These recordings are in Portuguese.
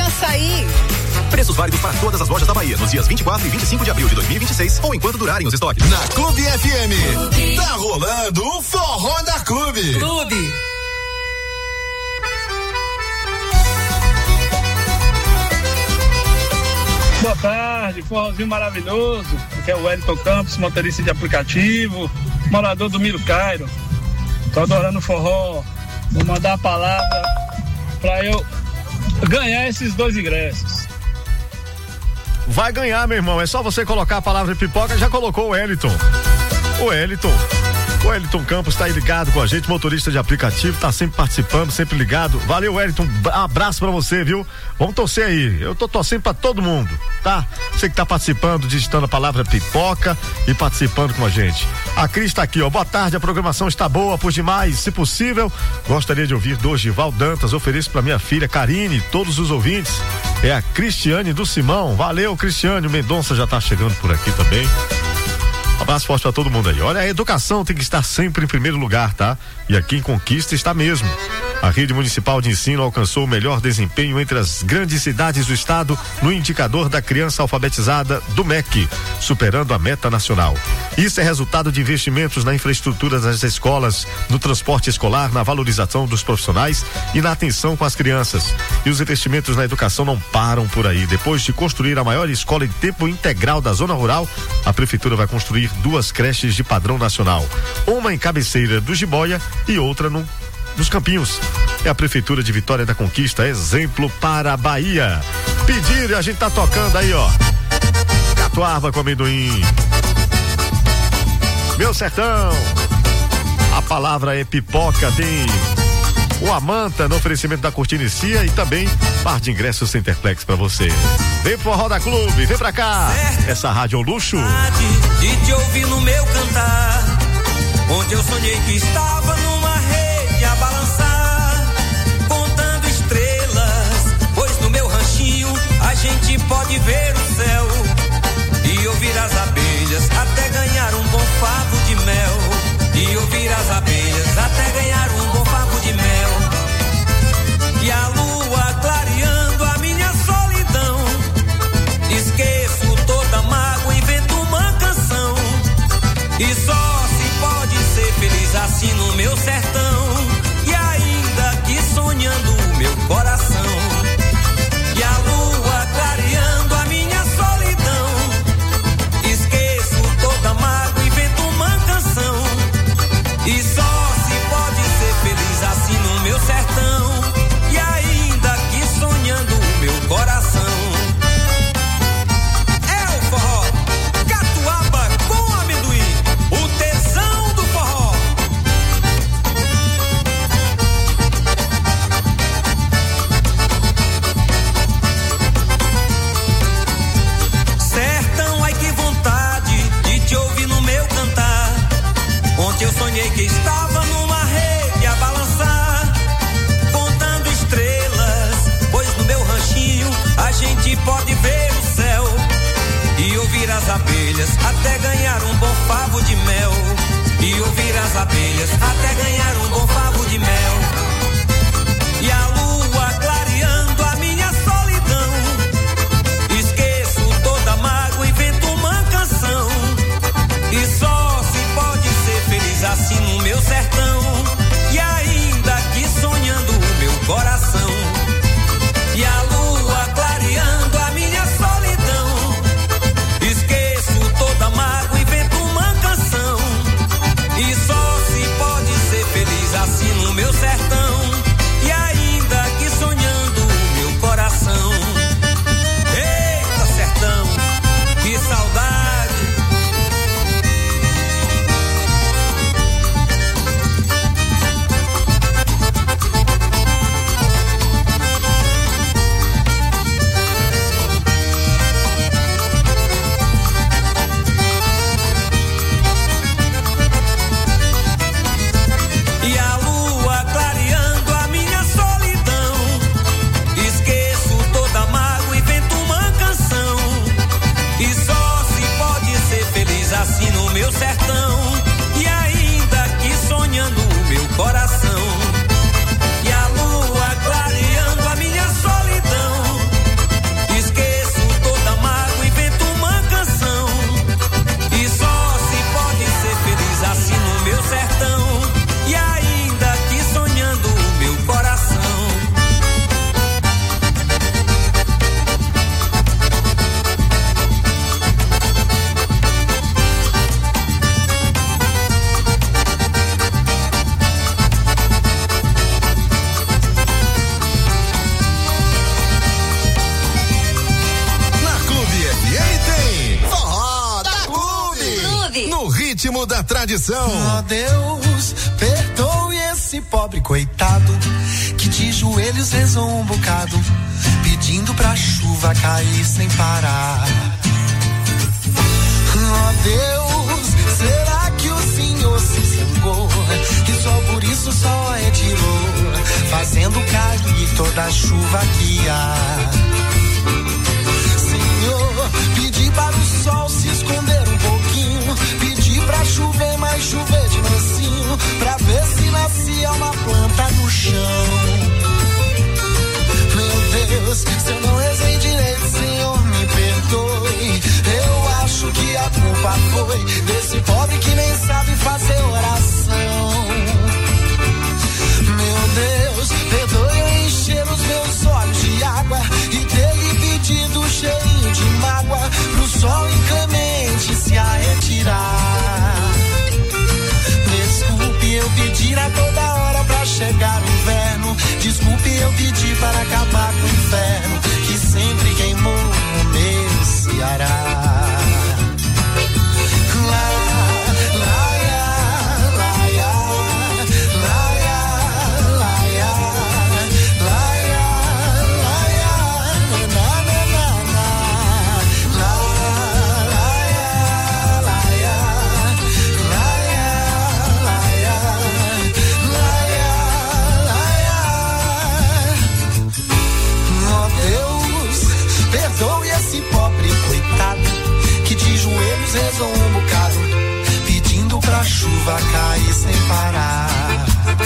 açaí. Preços válidos para todas as lojas da Bahia nos dias 24 e 25 de abril de 2026 ou enquanto durarem os estoques. Na Clube FM, tá rolando o Forró da Clube. Clube. Boa tarde, forrozinho maravilhoso. Aqui é o Wellington Campos, motorista de aplicativo, morador do Miro Cairo. Tô adorando forró. Vou mandar a palavra pra eu ganhar esses 2 ingressos. Vai ganhar, meu irmão. É só você colocar a palavra pipoca. Já colocou o Wellington. O Wellington Campos tá aí ligado com a gente, motorista de aplicativo, tá sempre participando, sempre ligado. Valeu, Wellington, abraço pra você, viu? Vamos torcer aí, eu tô torcendo pra todo mundo, tá? Você que tá participando, digitando a palavra pipoca e participando com a gente. A Cris tá aqui, ó, boa tarde, a programação está boa, por demais, se possível, gostaria de ouvir Dorival Dantas, ofereço pra minha filha Karine, todos os ouvintes, é a Cristiane do Simão, valeu, Cristiane, o Mendonça já tá chegando por aqui também. Um abraço forte pra todo mundo aí. Olha, a educação tem que estar sempre em primeiro lugar, tá? E aqui em Conquista está mesmo. A rede municipal de ensino alcançou o melhor desempenho entre as grandes cidades do estado no indicador da criança alfabetizada do MEC, superando a meta nacional. Isso é resultado de investimentos na infraestrutura das escolas, no transporte escolar, na valorização dos profissionais e na atenção com as crianças. E os investimentos na educação não param por aí. Depois de construir a maior escola em tempo integral da zona rural, a prefeitura vai construir 2 creches de padrão nacional. Uma em Cabeceira do Jiboia e outra nos Campinhos. É a Prefeitura de Vitória da Conquista, exemplo para a Bahia. Pedir, a gente tá tocando aí, ó. Catuaba com amendoim. Meu sertão. A palavra é pipoca, tem o Amanta no oferecimento da Cortinicia e também par de ingressos Centerplex pra você. Vem pro Forró da Clube, vem pra cá. Essa rádio é um luxo. De te ouvir no meu cantar, onde eu sonhei que estava numa rede a balançar, contando estrelas, pois no meu ranchinho a gente pode ver o céu e ouvir as abelhas até ganhar um bom favo de mel, e ouvir as abelhas até ganhar um bom favo de mel, e a lua clareando a minha solidão, esqueço toda mágoa, invento uma canção, e só se pode ser feliz assim no meu sertão, e ainda aqui sonhando o meu coração, e a lua clareando a minha solidão, esqueço toda mágoa, invento uma canção, e só se pode ser feliz assim no meu sertão, e ainda aqui sonhando o meu coração. É o forró Catuaba com amendoim, o tesão do forró. Sertão, ai que vontade de te ouvir no meu cantar. Ontem eu sonhei que estava numa rede a balançar, contando estrelas, pois no meu ranchinho a gente pode ver o céu e ouvir as abelhas até ganhar um bom favo de mel, e ouvir as abelhas até ganhar um bom favo de mel, e a lua clareando a minha solidão, esqueço toda mágoa, invento uma canção, e só se pode ser feliz assim no meu sertão, e ainda aqui sonhando o meu coração, e a lua clareando a minha solidão, esqueço toda mágoa, invento uma canção, e só se pode ser ritmo da tradição. Ó Deus, perdoe esse pobre coitado que de joelhos rezou um bocado, pedindo pra chuva cair sem parar. Ó Deus, será que o Senhor se zangou e só por isso só retirou, fazendo cair toda a chuva que há? Senhor, pedi para o sol se esconder um pouquinho, pedi pra chover, mas chover de mansinho, pra ver se nascia uma planta no chão. Meu Deus, se eu não rezei direito, Senhor, me perdoe. Eu acho que a culpa foi desse pobre que nem sabe fazer oração. Meu Deus, perdoe eu encher os meus olhos de água e ter lhe pedido cheio de mágoa pro sol inclemente se retirar. Desculpe eu pedir a toda hora pra chegar o inverno, desculpe eu pedir para acabar com o inferno que sempre queimou no meu Ceará. Rezou um bocado, pedindo pra chuva cair sem parar.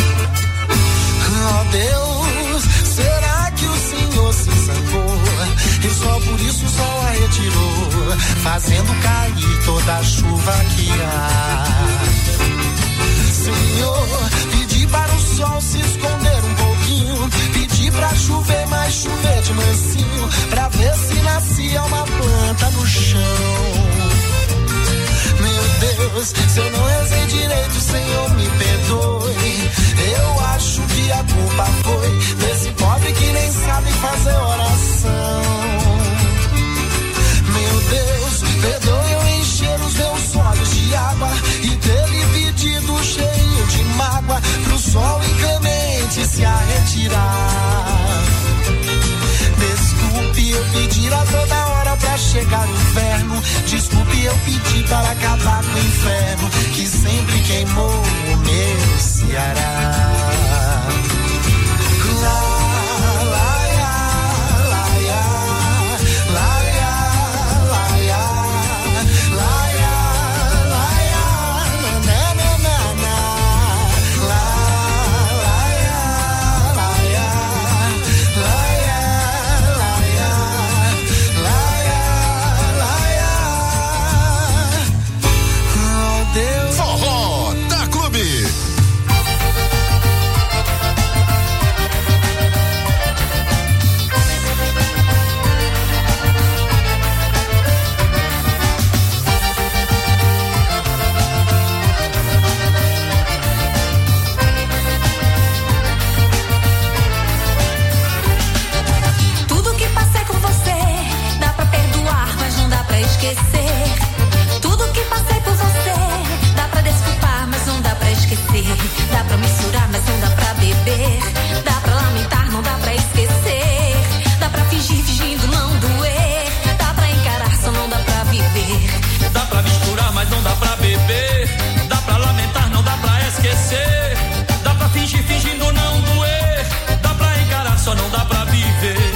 Oh Deus, será que o Senhor se zangou e só por isso o sol a retirou, fazendo cair toda a chuva que há? Senhor, pedi para o sol se esconder um pouquinho, pedi pra chover, mas chover de mansinho, pra ver se nascia uma planta no chão. Meu Deus, se eu não rezei direito, Senhor, me perdoe. Eu acho que a culpa foi desse pobre que nem sabe fazer oração. Meu Deus, perdoe eu encher os meus olhos de água e ter lhe pedido cheio de mágoa pro sol inclemente se retirar. Desculpe eu pedir a toda hora pra chegar o inverno, desculpe eu pedir para acabar com o inferno que sempre queimou o meu Ceará. Tudo que passei por você dá pra desculpar, mas não dá pra esquecer. Dá pra misturar, mas não dá pra beber. Dá pra lamentar, não dá pra esquecer. Dá pra fingir, fingindo não doer. Dá pra encarar, só não dá pra viver. Dá pra misturar, mas não dá pra beber. Dá pra lamentar, não dá pra esquecer. Dá pra fingir, fingindo não doer. Dá pra encarar, só não dá pra viver.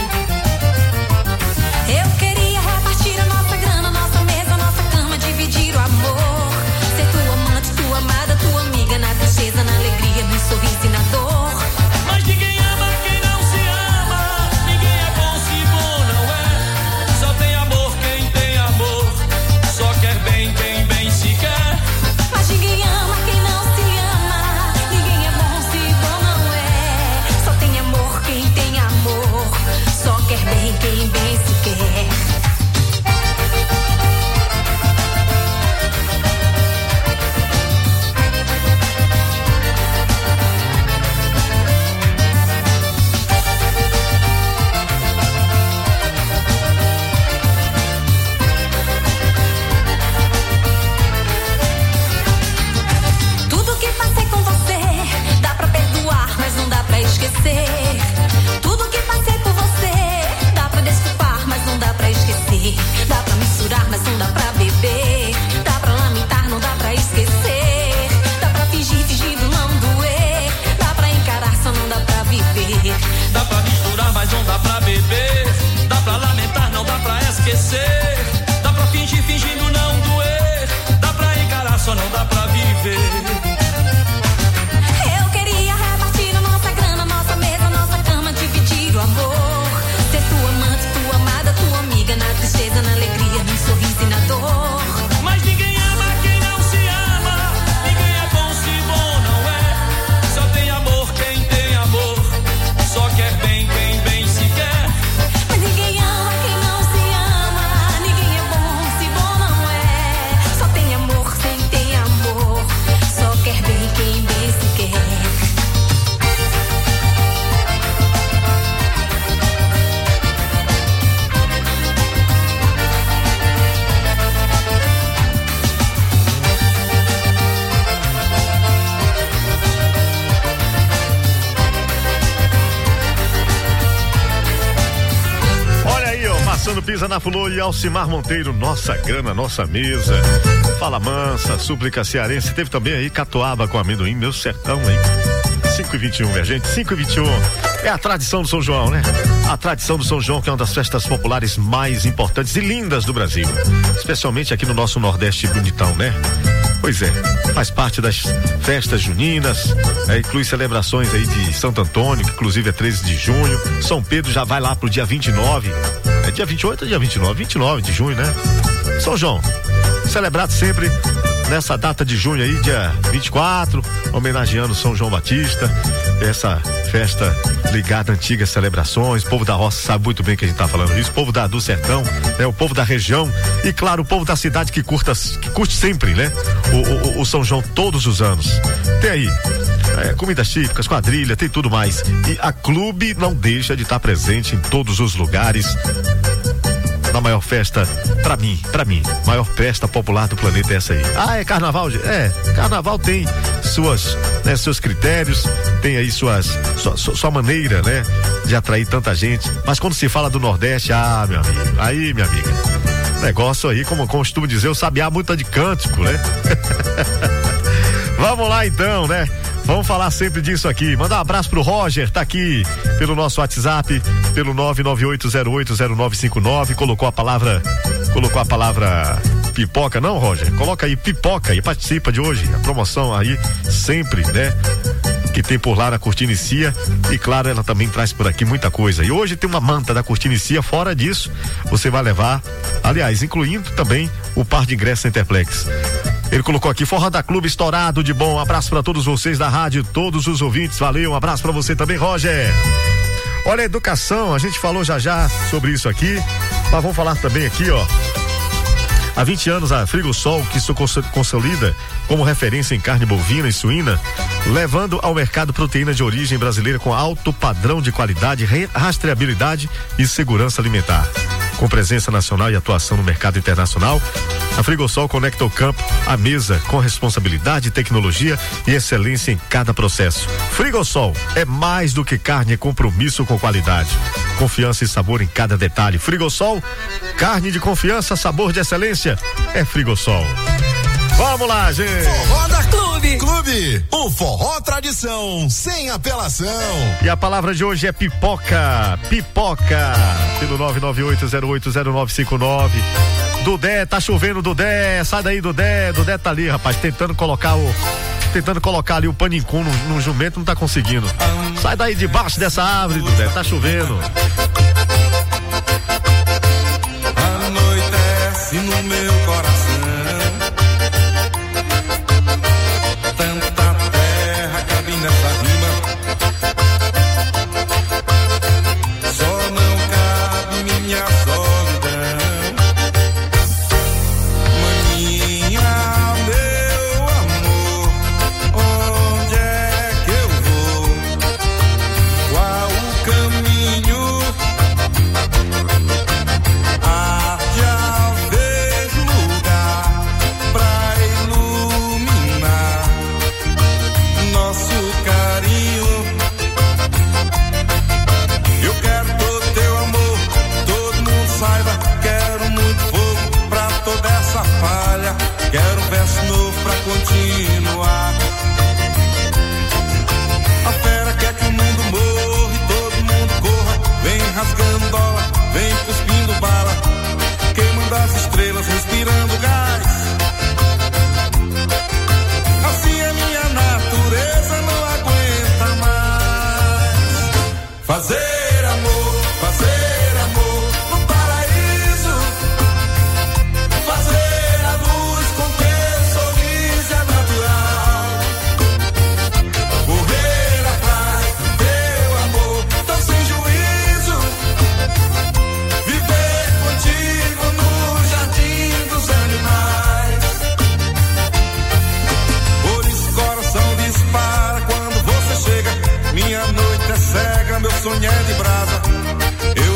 Eu queria repartir a nossa grana, nossa mesa, nossa cama, dividir o amor. Ser tua amante, tua amada, tua amiga, na tristeza, na alegria, no sorriso e na dor. Mas ninguém ama quem não se ama. Ninguém é bom se bom não é. Só tem amor quem tem amor. Só quer bem quem bem se quer. Mas ninguém ama quem não se ama. Ninguém é bom se bom não é. Só tem amor quem tem amor. Só quer bem quem bem se quer. Alessandro Pisa na Fulô e Alcimar Monteiro, nossa grana, nossa mesa. Fala Mansa, Súplica Cearense. Teve também aí Catuaba com amendoim, meu sertão, hein? 5h21, minha gente, 5h21. É a tradição do São João, né? A tradição do São João, que é uma das festas populares mais importantes e lindas do Brasil. Especialmente aqui no nosso Nordeste bonitão, né? Pois é, faz parte das festas juninas, inclui celebrações aí de Santo Antônio, que inclusive é 13 de junho. São Pedro já vai lá pro dia 29. É dia 28 ou dia 29? 29 de junho, né? São João, celebrado sempre nessa data de junho aí, dia 24, homenageando São João Batista, essa festa ligada a antigas celebrações. O povo da roça sabe muito bem que a gente tá falando isso, o povo do sertão, né? O povo da região e claro, o povo da cidade que curte sempre, né? O São João todos os anos. Tem aí comidas típicas, quadrilha, tem tudo mais. E a Clube não deixa de estar presente em todos os lugares. Na maior festa, pra mim, maior festa popular do planeta é essa aí. Ah, é carnaval? Carnaval tem seus critérios, tem aí sua maneira, né, de atrair tanta gente, mas quando se fala do Nordeste, meu amigo, aí, minha amiga, negócio aí, como costumo dizer, o sabiá muita de cântico, né? Vamos lá então, né? Vamos falar sempre disso aqui. Mandar um abraço pro Roger, tá aqui pelo nosso WhatsApp, pelo 998080959. Colocou a palavra pipoca, não, Roger? Coloca aí pipoca e participa de hoje. A promoção aí, sempre, né? Que tem por lá na Cortinicia. E claro, ela também traz por aqui muita coisa. E hoje tem uma manta da Cortinicia. Fora disso, você vai levar, aliás, incluindo também o par de ingressos Interplex. Ele colocou aqui, Forró da Clube estourado de bom. Um abraço para todos vocês da rádio, todos os ouvintes. Valeu, um abraço para você também, Roger. Olha, a educação, a gente falou já sobre isso aqui, mas vamos falar também aqui, ó. Há 20 anos a Frigosol, que se consolida como referência em carne bovina e suína, levando ao mercado proteína de origem brasileira com alto padrão de qualidade, rastreabilidade e segurança alimentar. Com presença nacional e atuação no mercado internacional, a Frigosol conecta o campo à mesa com responsabilidade, tecnologia e excelência em cada processo. Frigosol é mais do que carne, é compromisso com qualidade. Confiança e sabor em cada detalhe. Frigosol, carne de confiança, sabor de excelência, é Frigosol. Vamos lá, gente. Forró da Clube. O forró tradição, sem apelação. E a palavra de hoje é pipoca. Pipoca. Pelo 998080959. Dudé, tá chovendo, Dudé. Sai daí, Dudé. Dudé tá ali, rapaz, tentando colocar ali o panicum no jumento, não tá conseguindo. Sai daí debaixo dessa árvore, Dudé. Tá chovendo. Anoitece no meu coração. Quero um verso novo pra continuar. A fera quer que o mundo morra e todo mundo corra. Vem rasgando dólar, vem cuspindo bala, queimando as estrelas, respirando gás. Assim a minha natureza não aguenta mais. Fazer amor, fazer amor no paraíso. Fazer a luz com teu sorriso é natural. Correr atrás do teu amor tão sem juízo. Viver contigo no jardim dos animais. Por isso o coração dispara quando você chega. Minha noite é cega, meu sonho é de brasa. Eu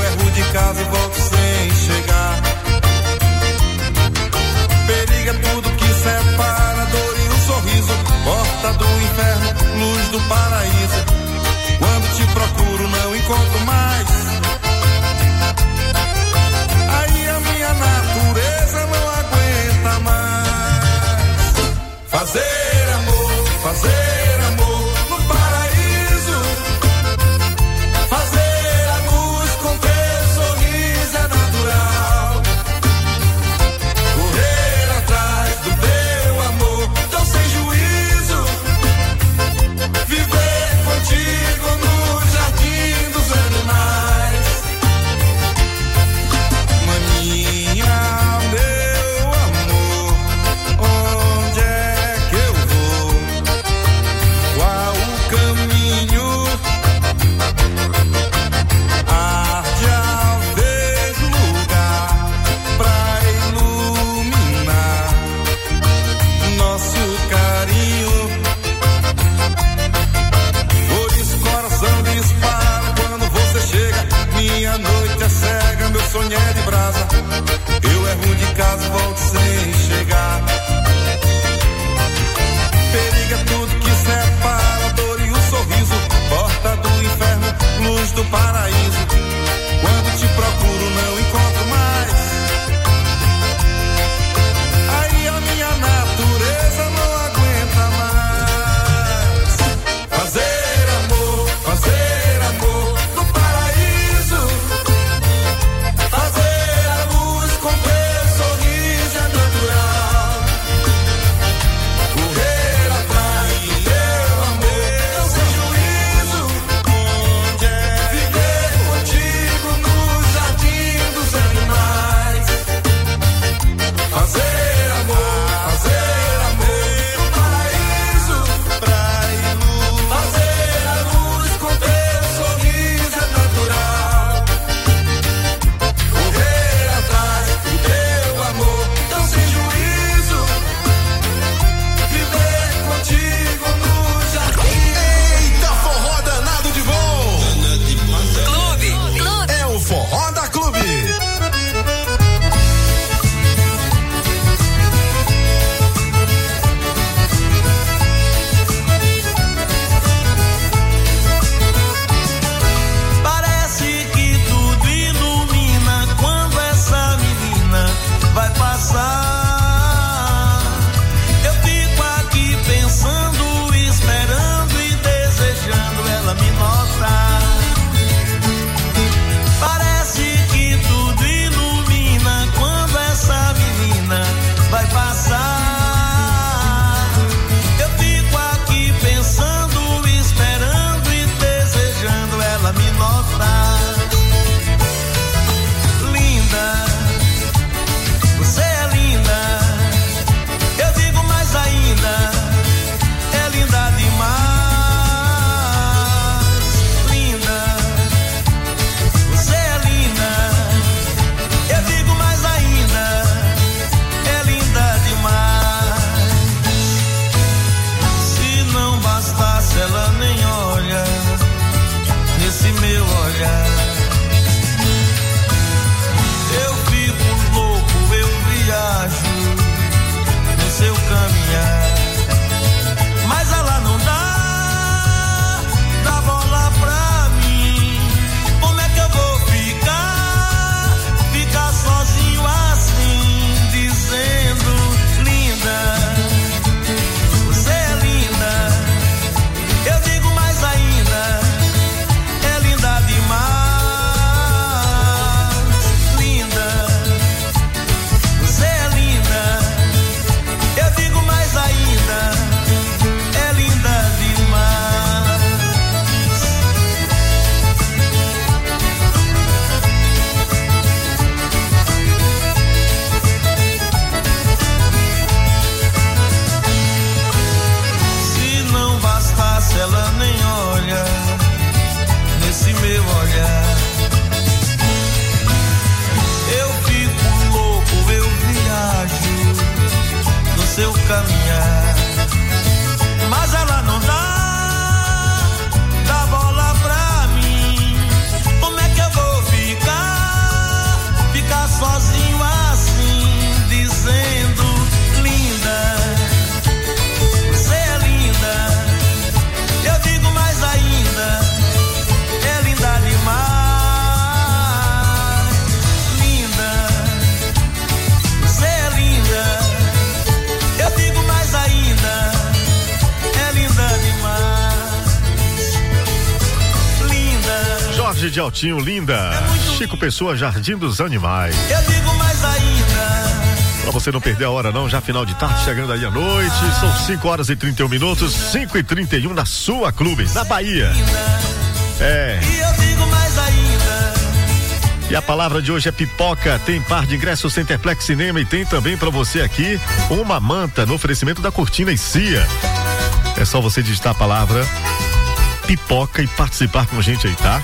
de Altinho, linda. Chico Pessoa, Jardim dos Animais. Eu digo mais ainda. Pra você não perder a hora não, já final de tarde, chegando aí à noite. São 5h31, 5h31 na sua clube, na Bahia. É. E eu digo mais ainda. E a palavra de hoje é pipoca. Tem par de ingressos Centerplex Cinema e tem também pra você aqui uma manta no oferecimento da Cortina e Cia. É só você digitar a palavra pipoca e participar com a gente aí, tá?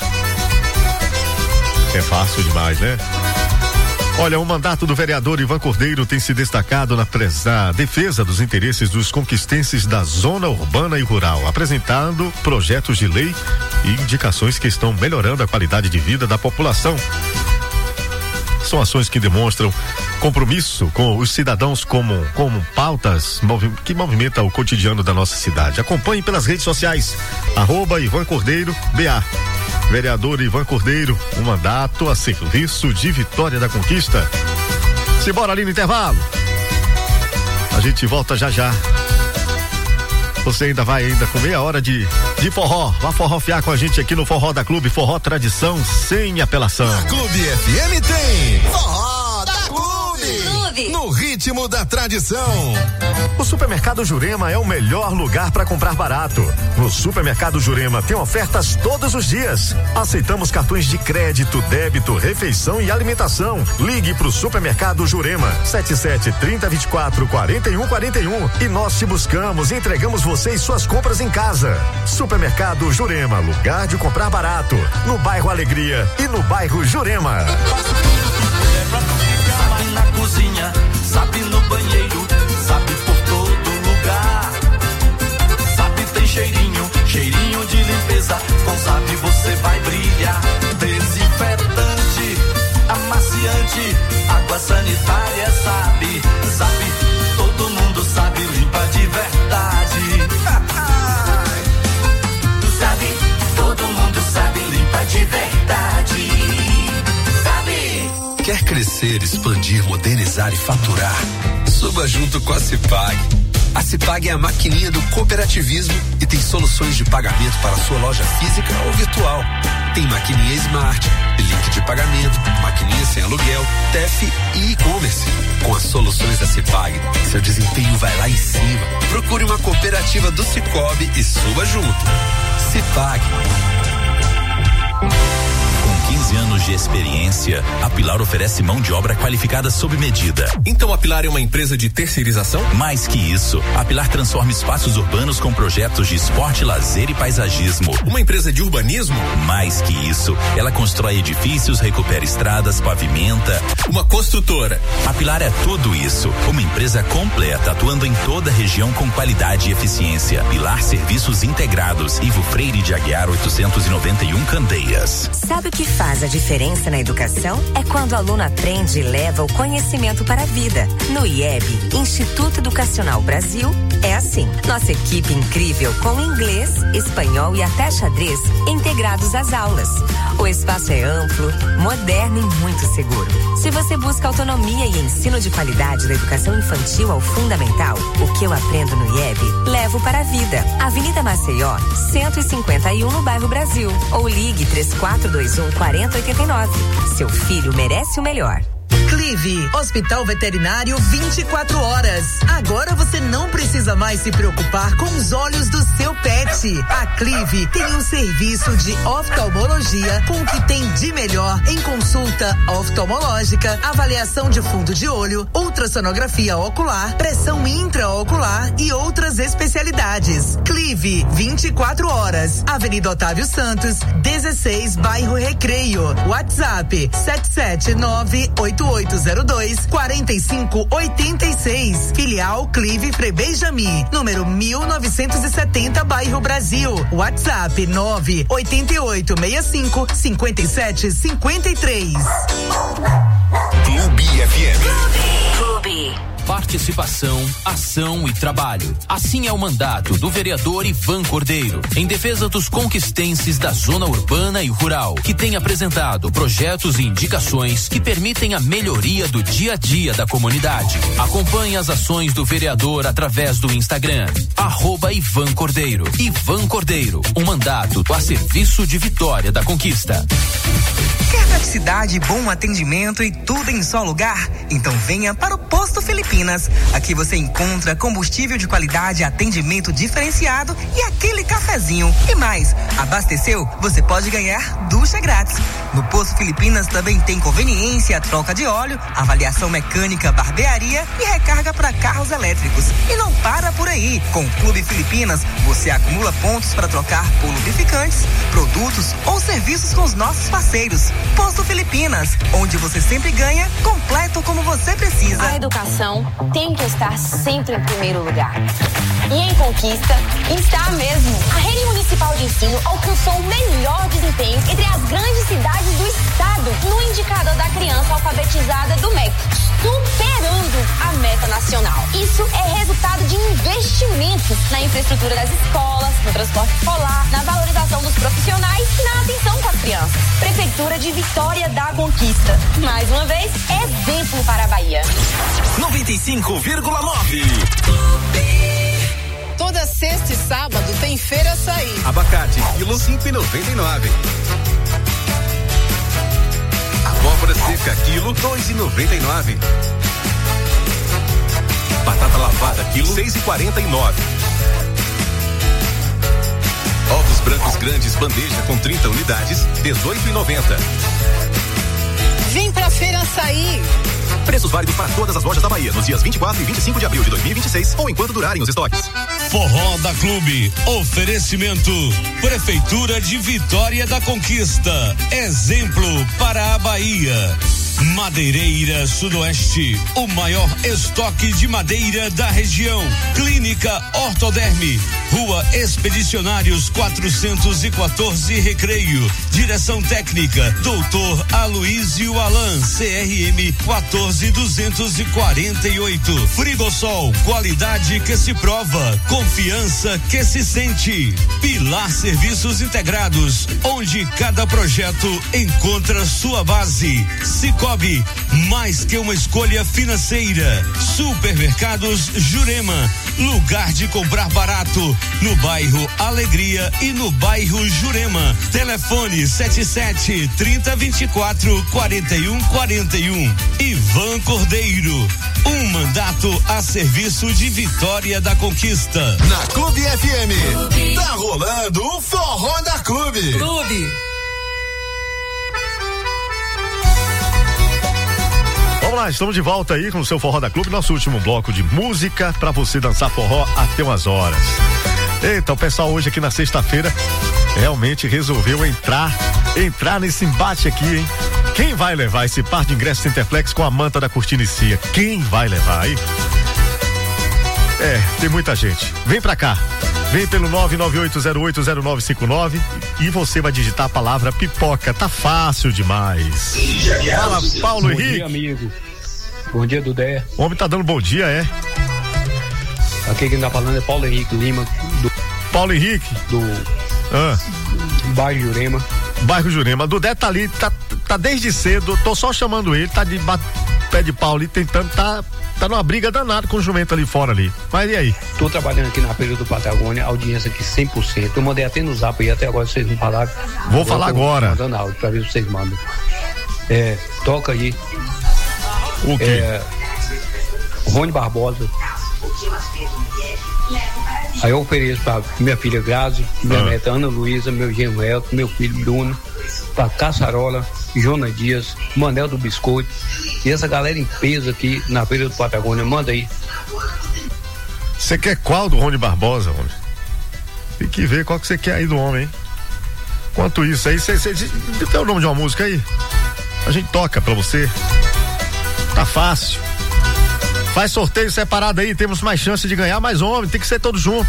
É fácil demais, né? Olha, o mandato do vereador Ivan Cordeiro tem se destacado na defesa dos interesses dos conquistenses da zona urbana e rural, apresentando projetos de lei e indicações que estão melhorando a qualidade de vida da população. São ações que demonstram compromisso com os cidadãos como pautas que movimentam o cotidiano da nossa cidade. Acompanhe pelas redes sociais, @Ivan Cordeiro BA. Vereador Ivan Cordeiro, um mandato a serviço de Vitória da Conquista. Simbora ali no intervalo. A gente volta já já. Você ainda vai com meia hora de forró. Vá forrofiar com a gente aqui no Forró da Clube, forró tradição sem apelação. A Clube FM tem Forró da Clube. No ritmo da tradição. O Supermercado Jurema é o melhor lugar para comprar barato. No Supermercado Jurema tem ofertas todos os dias. Aceitamos cartões de crédito, débito, refeição e alimentação. Ligue pro Supermercado Jurema 7730244141 e nós te buscamos e entregamos você e suas compras em casa. Supermercado Jurema, lugar de comprar barato. No bairro Alegria e no bairro Jurema. Sabe na cozinha, sabe no banheiro, sabe por todo lugar. Sabe tem cheirinho de limpeza. Com Sabe você vai brilhar. Desinfetante, amaciante, água sanitária, sabe, todo mundo sabe, limpa de verdade. Tu sabe, todo mundo sabe, limpa de verdade. Quer crescer, expandir, modernizar e faturar? Suba junto com a Cipag. A Cipag é a maquininha do cooperativismo e tem soluções de pagamento para sua loja física ou virtual. Tem maquininha Smart, link de pagamento, maquininha sem aluguel, TEF e e-commerce. Com as soluções da Cipag, seu desempenho vai lá em cima. Procure uma cooperativa do Cicobi e suba junto. Cipag. 15 anos de experiência, a Pilar oferece mão de obra qualificada sob medida. Então a Pilar é uma empresa de terceirização? Mais que isso, a Pilar transforma espaços urbanos com projetos de esporte, lazer e paisagismo. Uma empresa de urbanismo? Mais que isso, ela constrói edifícios, recupera estradas, pavimenta. Uma construtora. A Pilar é tudo isso, uma empresa completa, atuando em toda a região com qualidade e eficiência. Pilar Serviços Integrados, Ivo Freire de Aguiar 891 Candeias. Sabe o que faz a diferença na educação? É quando o aluno aprende e leva o conhecimento para a vida. No IEB, Instituto Educacional Brasil, é assim. Nossa equipe incrível com inglês, espanhol e até xadrez integrados às aulas. O espaço é amplo, moderno e muito seguro. Se você busca autonomia e ensino de qualidade da educação infantil ao fundamental, o que eu aprendo no IEB, levo para a vida. Avenida Maceió, 151 no bairro Brasil. Ou ligue 3421-4089. Seu filho merece o melhor. Clive, Hospital Veterinário 24 horas. Agora você não precisa mais se preocupar com os olhos do seu pet. A Clive tem um serviço de oftalmologia com o que tem de melhor em consulta oftalmológica, avaliação de fundo de olho, ultrassonografia ocular, pressão intraocular e outras especialidades. Clive, 24 horas. Avenida Otávio Santos, 16, bairro Recreio. WhatsApp 779-8802-4586. Filial Clive Frei-Benjamin, número 1970, bairro Brasil. WhatsApp 98865-5753. Clube FM. Clube. participação, ação e trabalho. Assim é o mandato do vereador Ivan Cordeiro, em defesa dos conquistenses da zona urbana e rural, que tem apresentado projetos e indicações que permitem a melhoria do dia a dia da comunidade. Acompanhe as ações do vereador através do Instagram, @Ivan Cordeiro. Ivan Cordeiro, um mandato a serviço de Vitória da Conquista. Quer praticidade, bom atendimento e tudo em só lugar? Então venha para o Posto Filipinas. Aqui você encontra combustível de qualidade, atendimento diferenciado e aquele cafezinho. E mais, abasteceu? Você pode ganhar ducha grátis. No Posto Filipinas também tem conveniência, troca de óleo, avaliação mecânica, barbearia e recarga para carros elétricos. E não para por aí. Com o Clube Filipinas, você acumula pontos para trocar por lubrificantes, produtos ou serviços com os nossos parceiros. Posto Filipinas, onde você sempre ganha, completo como você precisa. A educação tem que estar sempre em primeiro lugar. E em Conquista, está mesmo. A Rede Municipal de Ensino alcançou o melhor desempenho entre as grandes cidades do estado no indicador da criança alfabetizada do MEC, superando a meta nacional. Isso é resultado de investimentos na infraestrutura das escolas, no transporte escolar, na valorização dos profissionais e na atenção com as crianças. Prefeitura de Vitória da Conquista. Mais uma vez, exemplo para a Bahia. 95,9. Toda sexta e sábado tem Feira Açaí. Abacate, quilo 5,99. Abóbora seca, quilo 2,99. Batata lavada, quilo 6,49. Ovos brancos grandes, bandeja com 30 unidades, 18,90. Vem pra Feira Açaí. Preços válidos para todas as lojas da Bahia nos dias 24 e 25 de abril de 2026 ou enquanto durarem os estoques. Forró da Clube. Oferecimento. Prefeitura de Vitória da Conquista. Exemplo para a Bahia. Madeireira Sudoeste, o maior estoque de madeira da região. Clínica Ortoderme, Rua Expedicionários 414 Recreio. Direção técnica, Doutor Aloísio Alan, CRM 14248. Frigosol, qualidade que se prova, confiança que se sente. Pilar Serviços Integrados, onde cada projeto encontra sua base. Cicobi, mais que uma escolha financeira. Supermercados Jurema, lugar de comprar barato, no bairro Alegria e no bairro Jurema. Telefone 77-3024-4141. Ivan Cordeiro, um mandato a serviço de Vitória da Conquista. Na Clube FM, tá rolando o Forró da Clube. Vamos lá, estamos de volta aí com o seu Forró da Clube, nosso último bloco de música pra você dançar forró até umas horas. Eita, o pessoal hoje aqui na sexta-feira realmente resolveu entrar nesse embate aqui, hein? Quem vai levar esse par de ingressos Centerplex com a manta da Cortinicia? Quem vai levar aí? Tem muita gente. Vem pra cá. Vem pelo 998080959 e você vai digitar a palavra pipoca. Tá fácil demais. Fala, Paulo Henrique. Bom dia, amigo. Bom dia, Dudé. O homem tá dando bom dia, é? Aqui quem tá falando é Paulo Henrique Lima. Paulo Henrique? Do bairro Jurema. Bairro Jurema. Dudé tá ali, tá desde cedo, tô só chamando ele, tá de pé de pau ali, tentando, tá numa briga danada com o jumento ali fora ali. Mas e aí? Tô trabalhando aqui na Feira do Patagônia, audiência aqui 100%. Eu mandei até no zap e até agora vocês não falaram. Vou falar agora. Mandando áudio pra ver se vocês mandam. Toca aí. O quê? Rony Barbosa. Aí eu ofereço pra minha filha Grazi, minha neta Ana Luísa, meu genro Elton, meu filho Bruno, pra Caçarola, Jona Dias, Manel do Biscoito e essa galera em peso aqui na Feira do Patagônia. Manda aí. Você quer qual do Rony Barbosa, homem? Tem que ver qual que você quer aí do homem, hein? Quanto isso aí, você tem o nome de uma música aí? A gente toca pra você. Tá fácil. Faz sorteio separado aí, temos mais chance de ganhar, mais homem, tem que ser todo junto.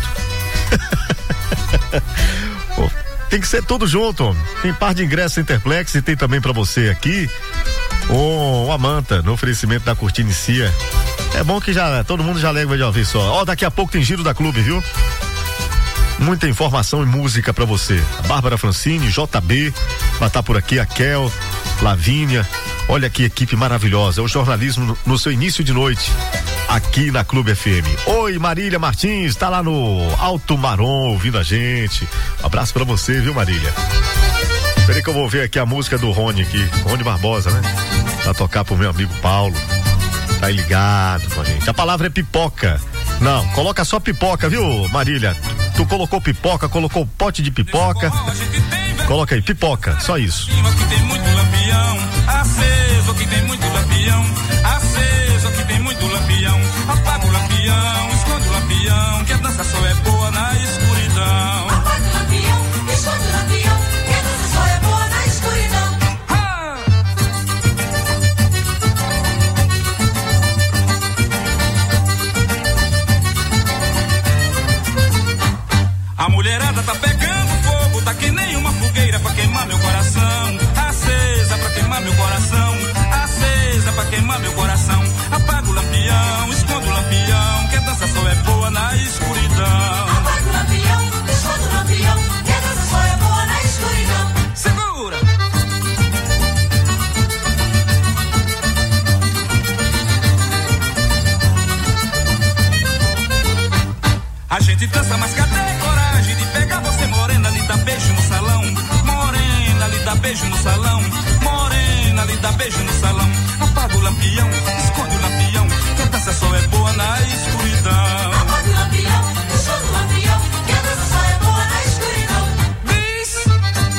Tem que ser tudo junto, homem. Tem par de ingressos Interplex e tem também pra você aqui Uma manta no oferecimento da Cortina Cia. É bom que já todo mundo já leva de uma vez só. Daqui a pouco tem Giro da Clube, viu? Muita informação e música pra você. A Bárbara Francini, JB, vai estar por aqui, a Kel, Lavínia. Olha que equipe maravilhosa. É o jornalismo no seu início de noite, aqui na Clube FM. Oi, Marília Martins, tá lá no Alto Marom ouvindo a gente. Um abraço pra você, viu, Marília? Peraí que eu vou ver aqui a música do Rony aqui, Rony Barbosa, né? Pra tocar pro meu amigo Paulo. Tá aí ligado com a gente. A palavra é pipoca. Não, coloca só pipoca, viu, Marília? Tu colocou pipoca, colocou pote de pipoca. Coloca aí, pipoca, só isso. Aqui tem muito lampião, aceso, aqui tem muito lampião, aceso, aqui tem muito lampião. Apaga o lampião, esconde o lampião, que a dança só é boa na escuridão. Apaga o lampião, esconde o lampião, que a dança só é boa na escuridão. A mulherada tá pegando fogo, tá que nem uma fogueira pra queimar meu coração. Acesa pra queimar meu coração, acesa pra queimar meu coração. Apaga o lampião, esconde o lampião, que a dança só é boa na escuridão. Apaga o lampião, esconde o lampião, que a dança só é boa na escuridão. Segura! A gente dança, mas cadê coragem de pegar você morena, lhe dar beijo no salão? Morena, lhe dá beijo no salão. Morena, lhe dá beijo no salão. Apaga o lampião, esconde o lampião, que a dança só é boa na escuridão. Apaga o lampião, esconde o lampião, que a dança só é boa na escuridão. Bis!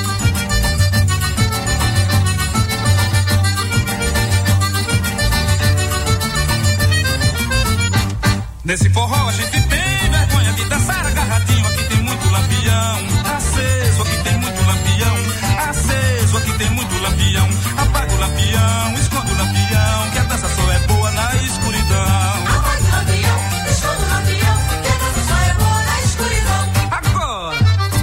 Nesse forró a gente tem vergonha de dançar agarradinho. Aqui tem muito lampião, aceso, aqui tem muito lampião, aceso, aqui tem muito lampião. Apaga o lampião, esconde o lampião, que a dança só é boa na escuridão. Apaga o lampião, esconde o lampião, que a dança só é boa na escuridão. Agora!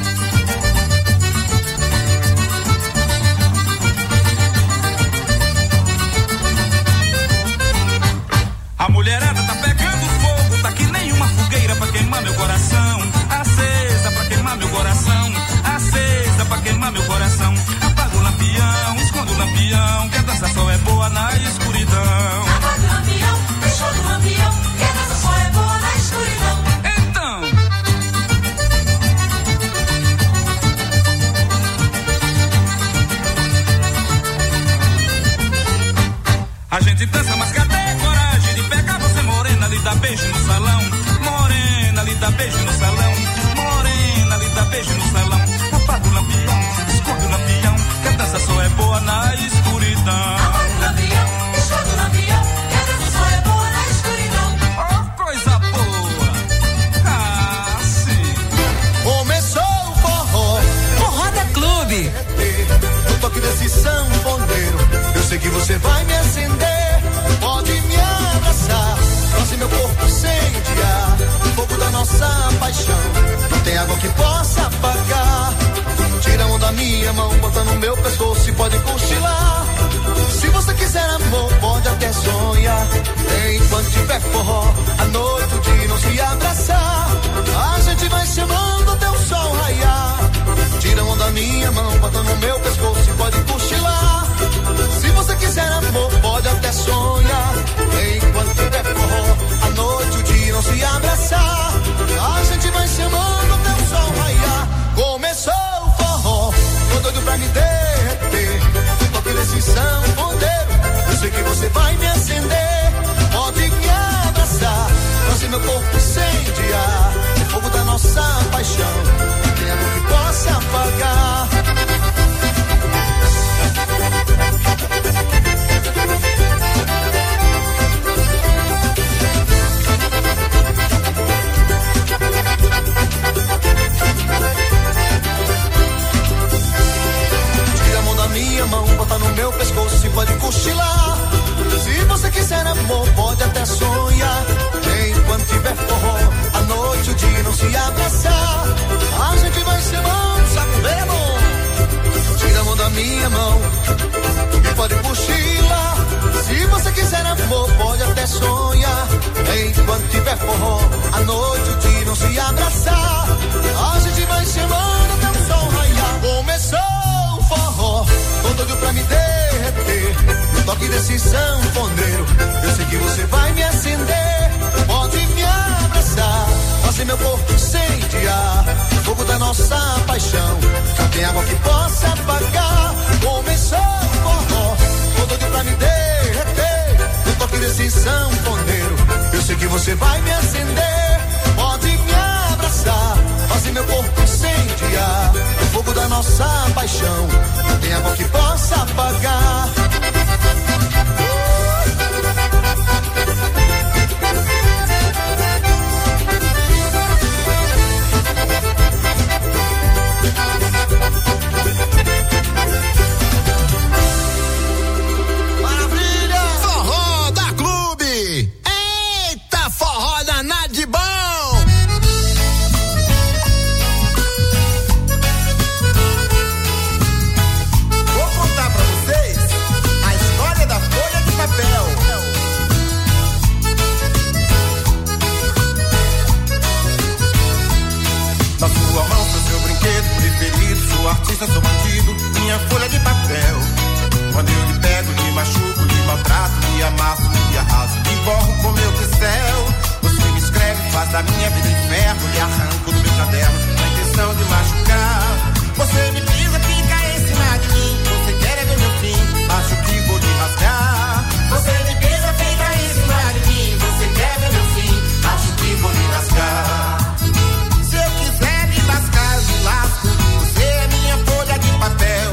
A mulherada tá pegando fogo, tá que nem uma fogueira pra queimar meu coração. Acesa pra queimar meu coração, acesa pra queimar meu coração. Apaga o lampião, esconde o lampião, que a dança só é boa na escuridão. Apaga o lampião, esconde o lampião, que a dança só é boa na escuridão. Então! A gente dança, mas cadê coragem de pegar você morena, lhe dar beijo no salão? Morena, lhe dá beijo no salão. Morena, lhe dá beijo no salão. Apaga o lampião, esconde o lampião, que a dança só é boa na escuridão. Apaga o lampião, esconde o lampião, que a dança só é boa na escuridão. Oh, coisa boa! Ah, sim! Começou o forró, Forró da Clube. no toque desse sanfoneiro. Eu sei que você vai me acender, pode me abraçar, fazer meu corpo incendiar, o fogo da nossa paixão. Não tem água que possa apagar. Tira a mão da minha mão, bota no meu pescoço e pode cochilar. Se você quiser amor, pode até sonhar. Enquanto tiver forró, a noite, o dia não se abraçar. A gente vai chamando até o sol raiar. Tira a mão da minha mão, bota no meu pescoço e pode cochilar. Se você quiser amor, pode até sonhar. Enquanto tiver forró, a noite, o dia não se abraçar. A gente vai chamando até o sol raiar. Começou o forró, tô doido pra me derreter. O toque desse sanfoneiro, eu sei que você vai me acender. Pode me abraçar, fazer meu corpo incendiar, o fogo da nossa paixão. Não tem água que possa apagar. Tira a mão da minha mão, bota no meu pescoço e pode cochilar. Se você quiser amor, pode até sonhar. Enquanto tiver forró, a noite, o dia não se abraçar. A gente vai chamando, sabe mesmo? Tira a mão da minha mão e pode cochilar. Quando tiver forró, a noite de não se abraçar, a gente vai chamando até o sol raiar. Começou o forró, tô doido pra me derreter no toque desse sanfoneiro. Eu sei que você vai me acender, pode me abraçar, fazer meu corpo incendiar o fogo da nossa paixão. Não tem água que possa apagar. Começou o forró, tô doido pra me derreter no toque desse sanfoneiro. Eu sei que você vai me acender, pode me abraçar, fazer meu corpo incendiar o fogo da nossa paixão. Não tem água que possa apagar. Artista, sou bandido, minha folha de papel. Quando eu lhe pego, lhe machuco, lhe maltrato, lhe amasso, lhe arraso, lhe borro com meu pincel. Você me escreve, faz da minha vida inferno, lhe arranco do meu caderno, na intenção de machucar. Você me pisa, fica em cima de mim, você quer é ver meu fim, acho que vou lhe rasgar. Você me pisa, fica em cima de mim, você quer ver meu fim, acho que vou lhe rasgar. Se eu quiser lhe lascar, eu lhe lasco. Folha de papel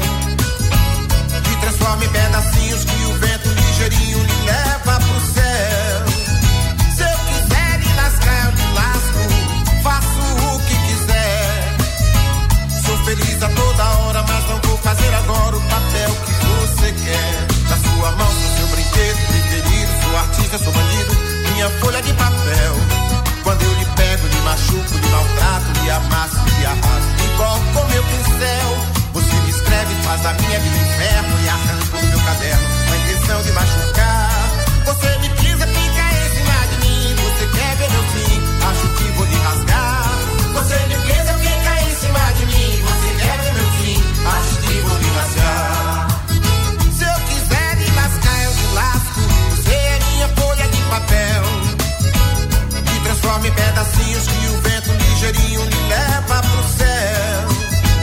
que transforma em pedacinhos que o vento ligeirinho lhe leva pro céu. Se eu quiser lhe lascar, eu lhe lasco, faço o que quiser. Sou feliz a toda hora, mas não vou fazer agora o papel que você quer. Na sua mão sou seu brinquedo preferido, sou artista, sou bandido, minha folha de papel. Quando eu lhe pego, lhe machuco, lhe maltrato, lhe amasso, lhe arraso, lhe corto com meu pincel. Você me escreve, faz da minha vida inferno e arranca do meu caderno, com a intenção de machucar. Você me pisa, fica em cima de mim, você quer ver meu fim, acho que vou lhe rasgar. Você me pisa, fica em cima de mim, você quer ver meu fim, acho que vou lhe rasgar. Se eu quiser lhe lascar, eu lhe lasco, você é minha folha de papel que transforma em pedacinhos que o vento ligeirinho lhe leva pro céu.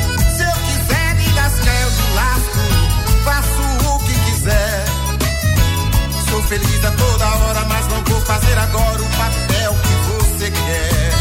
Eu te lasco, faço o que quiser. Sou feliz a toda hora, mas não vou fazer agora o papel que você quer.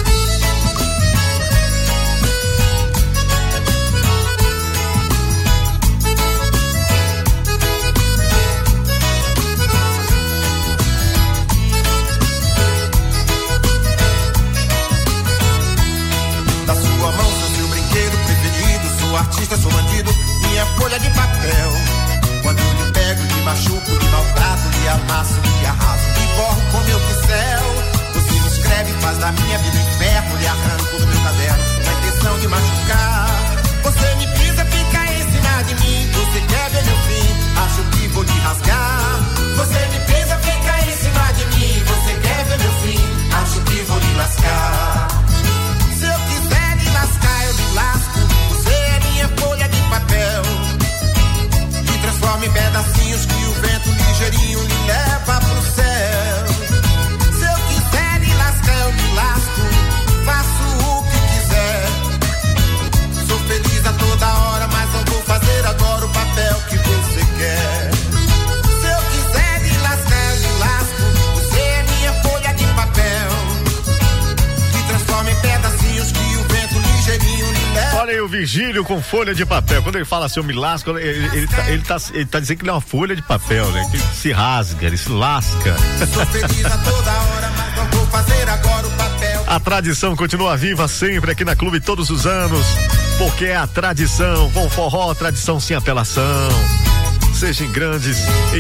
Da sua mão sou seu brinquedo preferido, sou artista, sou bandido, minha folha de papel. Quando eu lhe pego, lhe machuco, lhe maltrato, lhe amasso, lhe arraso, lhe borro com meu pincel. Você me escreve, faz da minha vida inferno, lhe arranco do meu caderno, na intenção de machucar. Você me pisa, fica em cima de mim, você quer ver meu fim, acho que vou lhe rasgar. Você me pisa, fica em cima de mim, você quer ver meu fim, acho que vou lhe lascar. Se eu quiser lhe lascar, eu lhe lasco, você é minha folha de papel que transforma em pedacinhos que o vento ligeirinho lhe leva pro céu. Se eu quiser lhe lascar, eu lhe lasco, faço o que quiser. Sou feliz a toda hora, mas não vou fazer agora o papel que você quer. Se eu quiser lhe lascar, eu lhe lasco, você é minha folha de papel que transforma em pedacinhos que o vento ligeirinho lhe leva. Olha aí o Virgílio com folha de papel. Quando ele fala assim, eu me lasco, ele tá dizendo que ele é uma folha de papel, né? Que ele se rasga, ele se lasca. Sou feliz a toda hora, mas não vou fazer agora o papel. A tradição continua viva sempre aqui na Clube todos os anos, porque é a tradição, com forró, tradição sem apelação. Seja em grandes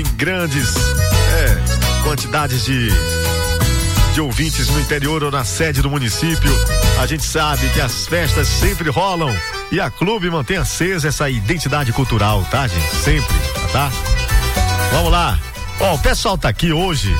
quantidades de ouvintes no interior ou na sede do município. A gente sabe que as festas sempre rolam e a Clube mantém acesa essa identidade cultural, tá, gente? Sempre, tá? Vamos lá. Ó, o pessoal tá aqui hoje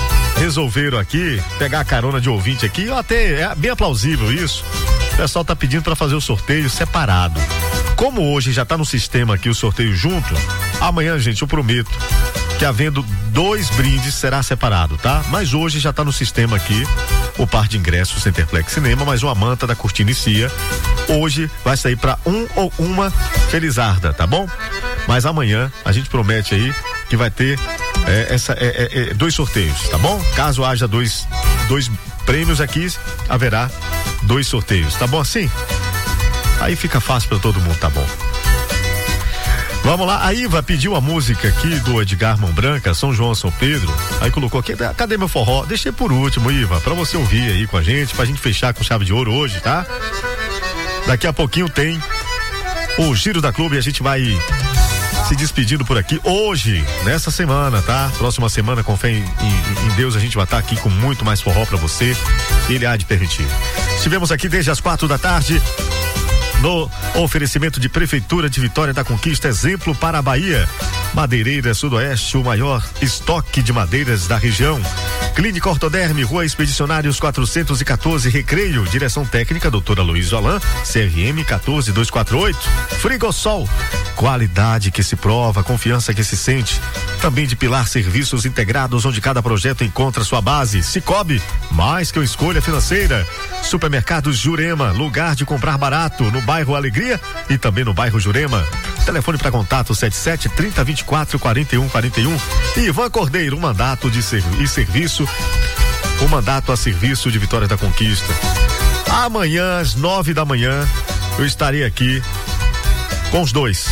resolveram aqui pegar a carona de ouvinte aqui, até é bem plausível isso. O pessoal tá pedindo para fazer o sorteio separado. Como hoje já tá no sistema aqui o sorteio junto, amanhã, gente, eu prometo que havendo 2 brindes será separado, tá? Mas hoje já tá no sistema aqui o par de ingressos Centerplex Cinema, mais uma manta da Cortina e Cia. Hoje vai sair para um ou uma felizarda, tá bom? Mas amanhã a gente promete aí que vai ter 2 sorteios, tá bom? Caso haja dois prêmios aqui, haverá 2 sorteios, tá bom assim? Aí fica fácil para todo mundo, tá bom? Vamos lá, a Iva pediu a música aqui do Edgar Mão Branca, São João, São Pedro. Aí colocou aqui, cadê meu forró? Deixei por último, Iva, pra você ouvir aí com a gente, pra gente fechar com chave de ouro hoje, tá? Daqui a pouquinho tem o Giro da Clube e a gente vai se despedindo por aqui hoje, nessa semana, tá? Próxima semana, com fé em Deus, a gente vai estar aqui com muito mais forró pra você, ele há de permitir. Estivemos aqui desde as 4 da tarde, no oferecimento de Prefeitura de Vitória da Conquista, exemplo para a Bahia. Madeireira Sudoeste, o maior estoque de madeiras da região. Clínica Ortoderme, Rua Expedicionários 414, Recreio. Direção técnica, doutora Luiz Alain, CRM 14248. Frigosol, qualidade que se prova, confiança que se sente. Também de Pilar Serviços Integrados, onde cada projeto encontra sua base. Cicobi, mais que uma escolha financeira. Supermercados Jurema, lugar de comprar barato, no bairro Alegria e também no bairro Jurema. Telefone para contato 77 30 24 41 41. Ivan Cordeiro, mandato de serviço, o mandato a serviço de Vitória da Conquista. Amanhã às 9 da manhã eu estarei aqui com os 2.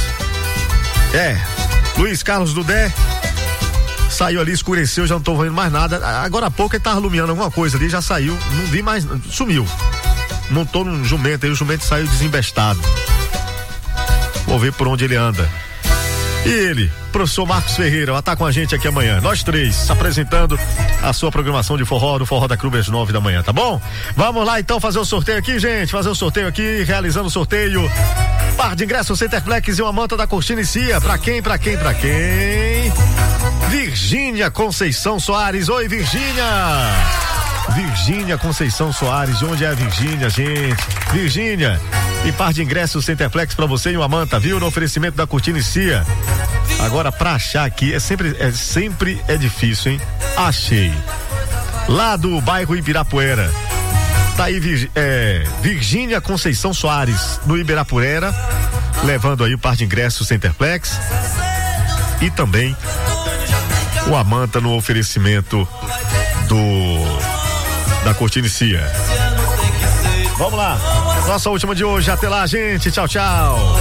Luiz Carlos Dudé saiu ali, escureceu, já não tô vendo mais nada. Agora há pouco ele tava iluminando alguma coisa ali, já saiu, não vi mais, sumiu. Montou num jumento aí, o jumento saiu desembestado. Vou ver por onde ele anda. E ele, professor Marcos Ferreira, vai estar com a gente aqui amanhã. Nós 3, apresentando a sua programação de forró, do Forró da Clube às 9 da manhã, tá bom? Vamos lá então fazer o sorteio aqui, gente. Fazer o sorteio aqui, realizando o sorteio. Par de ingressos Centerplex e uma manta da Cortina e Cia. Pra quem? Virgínia Conceição Soares. Oi, Virgínia! Virgínia Conceição Soares, de onde é a Virgínia, gente? Virgínia, e par de ingressos Centerplex pra você e uma manta, viu? No oferecimento da Cortina e Cia. Agora, pra achar aqui, sempre é difícil, hein? Achei. Lá do bairro Ibirapuera. Tá aí, Virgínia Conceição Soares, no Ibirapuera, levando aí o par de ingressos Centerplex e também uma manta no oferecimento da Cortina e Cia. Vamos lá, nossa última de hoje, até lá, gente, tchau, tchau.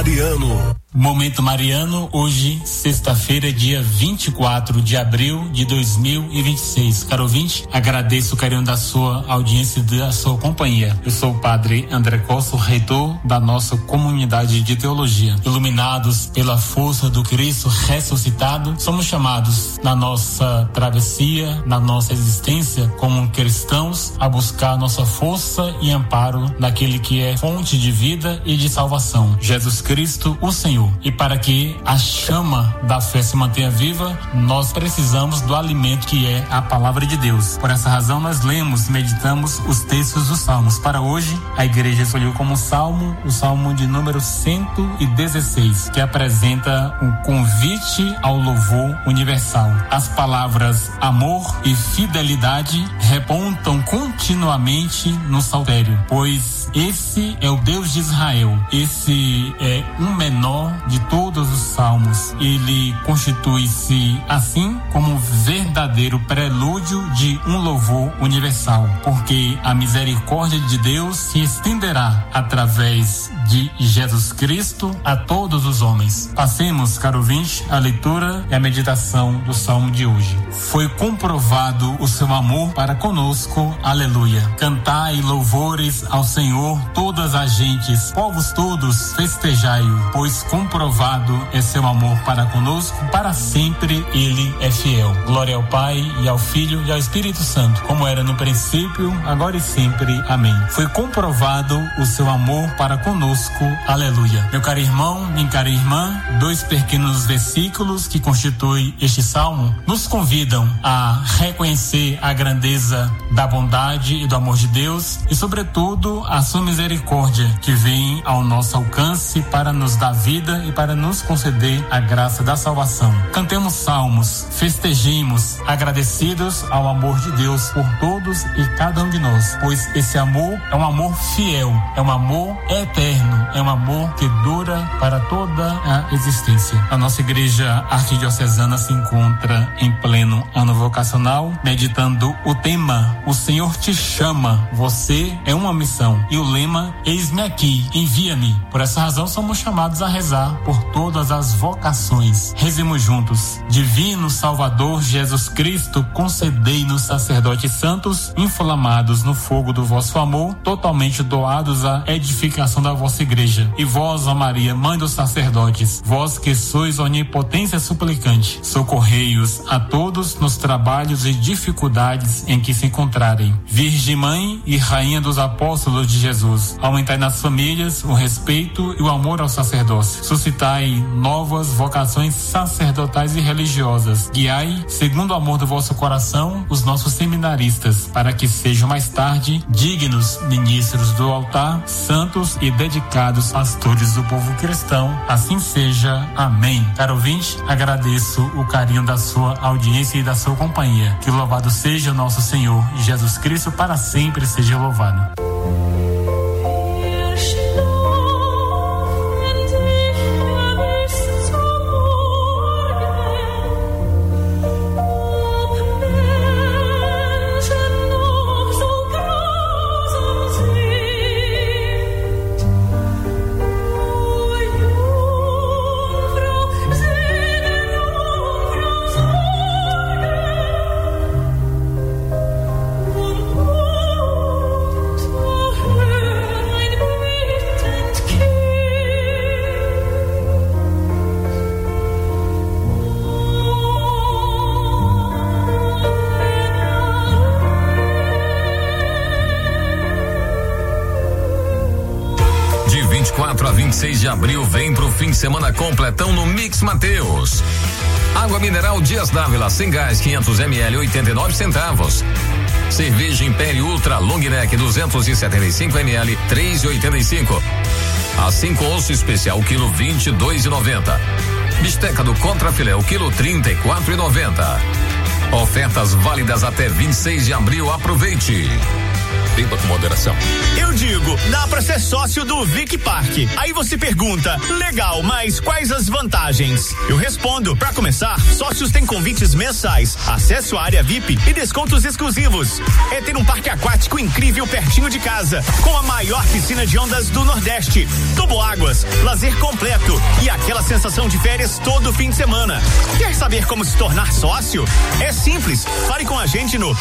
Mariano. Momento Mariano, hoje, sexta-feira, dia 24 de abril de 2026. Caro ouvinte, agradeço o carinho da sua audiência e da sua companhia. Eu sou o padre André Costa, reitor da nossa comunidade de teologia. Iluminados pela força do Cristo ressuscitado, somos chamados na nossa travessia, na nossa existência como cristãos, a buscar nossa força e amparo naquele que é fonte de vida e de salvação, Jesus Cristo, o Senhor. E para que a chama da fé se mantenha viva, nós precisamos do alimento que é a palavra de Deus. Por essa razão, nós lemos, meditamos os textos dos Salmos. Para hoje, a igreja escolheu como salmo o Salmo de número 116, que apresenta um convite ao louvor universal. As palavras amor e fidelidade repontam continuamente no saltério, pois esse é o Deus de Israel. Esse é um menor de todos os salmos. Ele constitui-se assim como um verdadeiro prelúdio de um louvor universal, porque a misericórdia de Deus se estenderá através de Jesus Cristo a todos os homens. Passemos, caro ouvinte, a leitura e a meditação do salmo de hoje. Foi comprovado o seu amor para conosco, aleluia. Cantai louvores ao Senhor todas as gentes, povos todos, festejai-o, pois comprovado é seu amor para conosco, para sempre ele é fiel. Glória ao Pai e ao Filho e ao Espírito Santo, como era no princípio, agora e sempre. Amém. Foi comprovado o seu amor para conosco, aleluia. Meu caro irmão, minha cara irmã, 2 pequenos versículos que constituem este salmo nos convidam a reconhecer a grandeza da bondade e do amor de Deus e, sobretudo, a sua misericórdia que vem ao nosso alcance para nos dar vida e para nos conceder a graça da salvação. Cantemos salmos, festejemos, agradecidos ao amor de Deus por todos e cada um de nós, pois esse amor é um amor fiel, é um amor eterno, é um amor que dura para toda a existência. A nossa igreja arquidiocesana se encontra em pleno ano vocacional, meditando o tema O Senhor te chama, você é uma missão, e o lema Eis-me aqui, envia-me. Por essa razão somos chamados a rezar por todas as vocações. Rezemos juntos. Divino Salvador Jesus Cristo, concedei-nos sacerdotes santos, inflamados no fogo do vosso amor, totalmente doados à edificação da vossa igreja. E vós, ó Maria, mãe dos sacerdotes, vós que sois onipotência suplicante, socorrei-os a todos nos trabalhos e dificuldades em que se encontrarem. Virgem Mãe e Rainha dos Apóstolos de Jesus, aumentai nas famílias o respeito e o amor ao sacerdócio. Suscitai novas vocações sacerdotais e religiosas. Guiai, segundo o amor do vosso coração, os nossos seminaristas, para que sejam mais tarde dignos ministros do altar, santos e dedicados pastores do povo cristão. Assim seja. Amém. Caro ouvinte, agradeço o carinho da sua audiência e da sua companhia. Que louvado seja o nosso Senhor Jesus Cristo, para sempre seja louvado. A 26 de abril vem pro fim de semana completão no Mix Mateus. Água mineral Dias Dávila sem gás 500 ml 89 centavos. Cerveja Império Ultra Long Neck 275 ml 3,85. Assim com osso especial quilo 22,90. Bisteca do Contrafilé o quilo 34,90. Ofertas válidas até 26 de abril. Aproveite. Beba com moderação. Eu digo, dá Dá pra ser sócio do Vic Park. Aí você pergunta, legal, mas quais as vantagens? Eu respondo, pra começar, sócios têm convites mensais, acesso à área VIP e descontos exclusivos. É ter um parque aquático incrível pertinho de casa, com a maior piscina de ondas do Nordeste, toboáguas, lazer completo e aquela sensação de férias todo fim de semana. Quer saber como se tornar sócio? É simples, fale com a gente no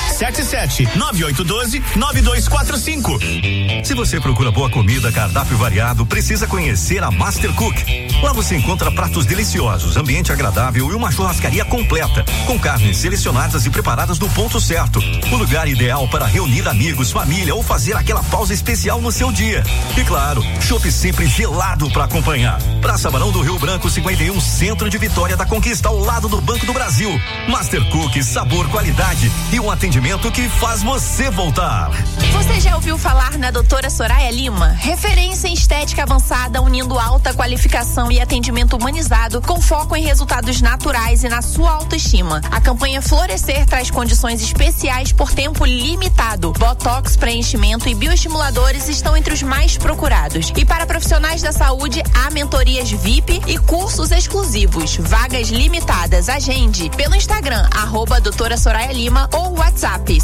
77-9812-9245. Se você procura boa comida, cardápio variado, precisa conhecer a Master Cook. Lá você encontra pratos deliciosos, ambiente agradável e uma churrascaria completa, com carnes selecionadas e preparadas no ponto certo. O lugar ideal para reunir amigos, família ou fazer aquela pausa especial no seu dia. E claro, chopp sempre gelado para acompanhar. Praça Barão do Rio Branco 51, centro de Vitória da Conquista, ao lado do Banco do Brasil. Master Cook, sabor, qualidade e um atendimento que faz você voltar. Você já ouviu falar na doutora Soraya Lima? Referência em estética avançada, unindo alta qualificação e atendimento humanizado com foco em resultados naturais e na sua autoestima. A campanha Florescer traz condições especiais por tempo limitado. Botox, preenchimento e bioestimuladores estão entre os mais procurados. E para profissionais da saúde, há mentorias VIP e cursos exclusivos. Vagas limitadas. Agende pelo Instagram, @doutora Soraya Lima ou WhatsApp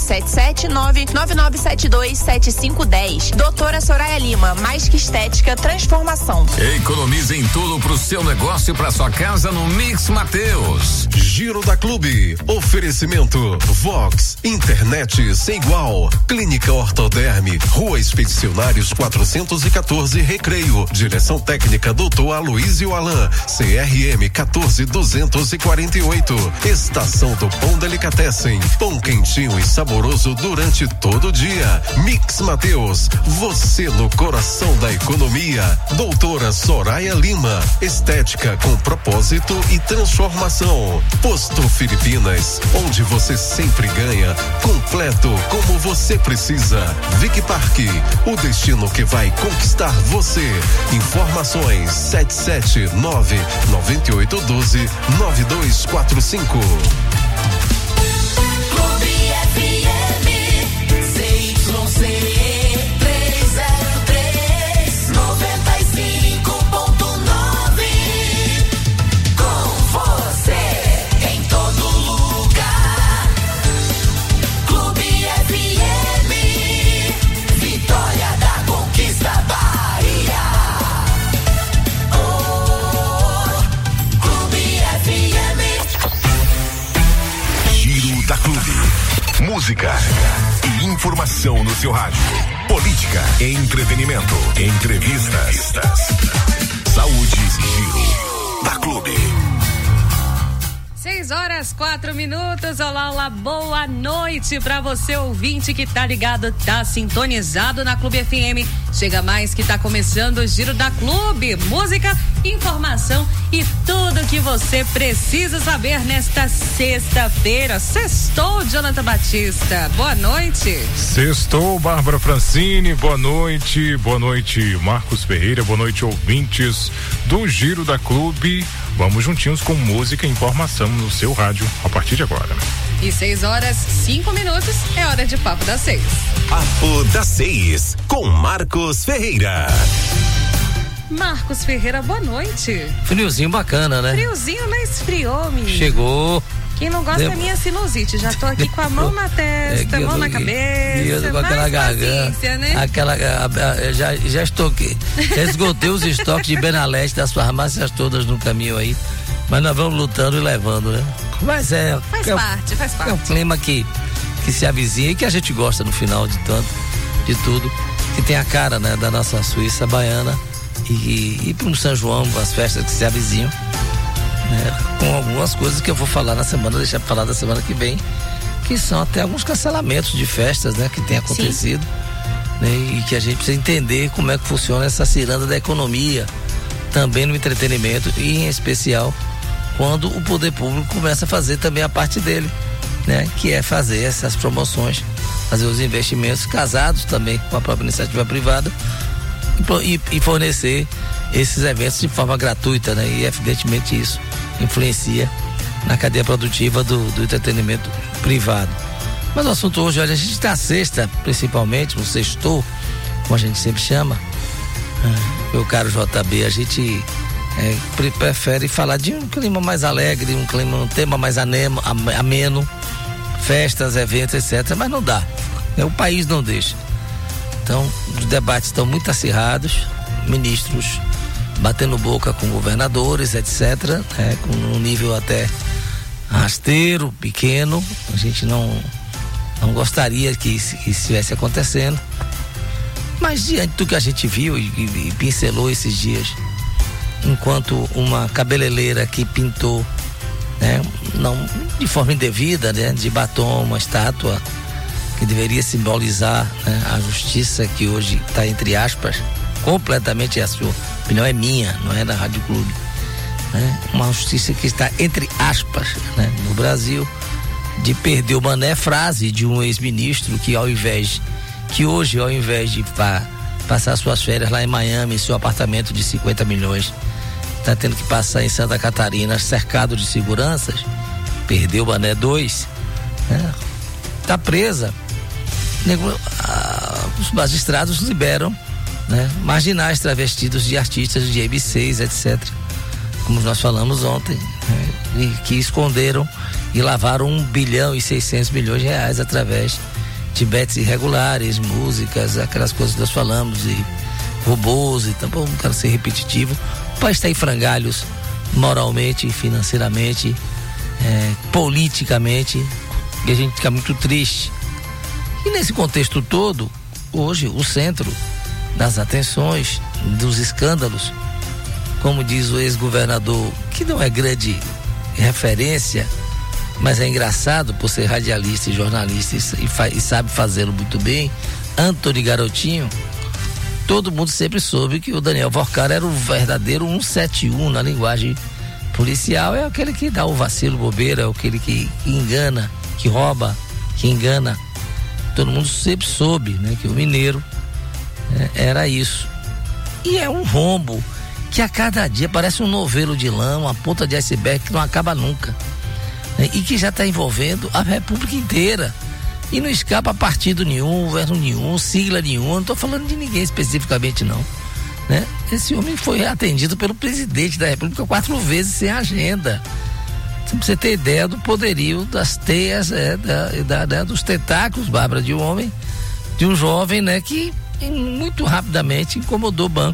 779-9972-7510. Doutora Soraya Lima, mais que estética, transformação. Economize em tudo pro seu negócio e pra sua casa no Mix Mateus. Giro da Clube. Oferecimento Vox, internet sem igual. Clínica Ortoderme, Rua Expedicionários 414 Recreio. Direção técnica Dr. Aloysio Alan, CRM 14248. Estação do Pão Delicatessen. Pão quentinho e saboroso durante todo o dia. Mix Mateus, você no coração da economia. Doutora Soraya Lima, estética com propósito e transformação. Posto Filipinas, onde você sempre ganha, completo como você precisa. Vic Park, o destino que vai conquistar você. Informações 779-9812-9245. Música e informação no seu rádio. Política, entretenimento, entrevistas. Saúde, Giro da Clube. 6:04. Olá, boa noite pra você, ouvinte que tá ligado, tá sintonizado na Clube FM. Chega mais que tá começando o Giro da Clube. Música, informação e tudo que você precisa saber nesta sexta-feira. Sextou, Jonathan Batista. Boa noite. Sextou, Bárbara Francini. Boa noite, Marcos Ferreira. Boa noite, ouvintes do Giro da Clube. Vamos juntinhos com música e informação no seu rádio a partir de agora. E 6:05, é hora de Papo das 6. Papo das 6, com Marcos Ferreira. Marcos Ferreira, boa noite. Friozinho bacana, né? Friozinho, mas esfriou, menino. Chegou. Quem não gosta é minha sinusite. Já tô aqui com a mão na testa, mão na cabeça. Com aquela garganta. Né? Já estoquei. Já esgotei os estoques de Benaleste das farmácias todas no caminho aí. Mas nós vamos lutando e levando, né? Mas Faz parte. É um clima que se avizinha e que a gente gosta no final de tudo. Que tem a cara, né, da nossa Suíça baiana. E para um São João, as festas que se avizinham. Com algumas coisas que eu vou falar na semana, deixar pra falar da semana que vem, que são até alguns cancelamentos de festas, né, que tem acontecido, né, e que a gente precisa entender como é que funciona essa ciranda da economia, também no entretenimento e em especial quando o poder público começa a fazer também a parte dele, né, que é fazer essas promoções, fazer os investimentos casados também com a própria iniciativa privada e fornecer esses eventos de forma gratuita, né, e evidentemente isso influencia na cadeia produtiva do entretenimento privado. Mas o assunto hoje, olha, a gente está sexta, principalmente, no sextou, como a gente sempre chama, meu caro JB, a gente prefere falar de um clima mais alegre, um tema mais ameno, festas, eventos, etc. Mas não dá. O país não deixa. Então, os debates estão muito acirrados, ministros batendo boca com governadores, etc., com um nível até rasteiro, pequeno. A gente não gostaria que isso estivesse acontecendo. Mas diante do que a gente viu e pincelou esses dias, enquanto uma cabeleireira que pintou, não de forma indevida, de batom, uma estátua que deveria simbolizar a justiça, que hoje está entre aspas, completamente, a sua opinião é minha, não é da Rádio Clube, uma justiça que está entre aspas, no Brasil, de perder o mané, frase de um ex-ministro que hoje, ao invés de passar suas férias lá em Miami, em seu apartamento de 50 milhões, está tendo que passar em Santa Catarina, cercado de seguranças, perdeu o mané 2, está presa. Os magistrados liberam marginais travestidos de artistas de MC6, etc., como nós falamos ontem, e que esconderam e lavaram 1,6 bilhão através de bets irregulares, músicas, aquelas coisas que nós falamos, e robôs, e também não quero ser repetitivo. O país está em frangalhos moralmente, financeiramente, politicamente, e a gente fica muito triste. E nesse contexto todo, hoje o centro das atenções, dos escândalos, como diz o ex-governador, que não é grande referência, mas é engraçado por ser radialista e jornalista e sabe fazê-lo muito bem, Antony Garotinho. Todo mundo sempre soube que o Daniel Vorcara era o verdadeiro 171 na linguagem policial, é aquele que dá o vacilo, bobeira, é aquele que engana, que rouba, que engana. Todo mundo sempre soube, que o mineiro era isso. E é um rombo que a cada dia parece um novelo de lã, uma ponta de iceberg que não acaba nunca, e que já está envolvendo a República inteira, e não escapa partido nenhum, governo nenhum, sigla nenhuma. Não estou falando de ninguém especificamente, não, Esse homem foi atendido pelo presidente da República 4 vezes sem agenda. Pra você ter ideia do poderio das teias, dos tentáculos, Bárbara, de um homem, de um jovem, que muito rapidamente incomodou o banco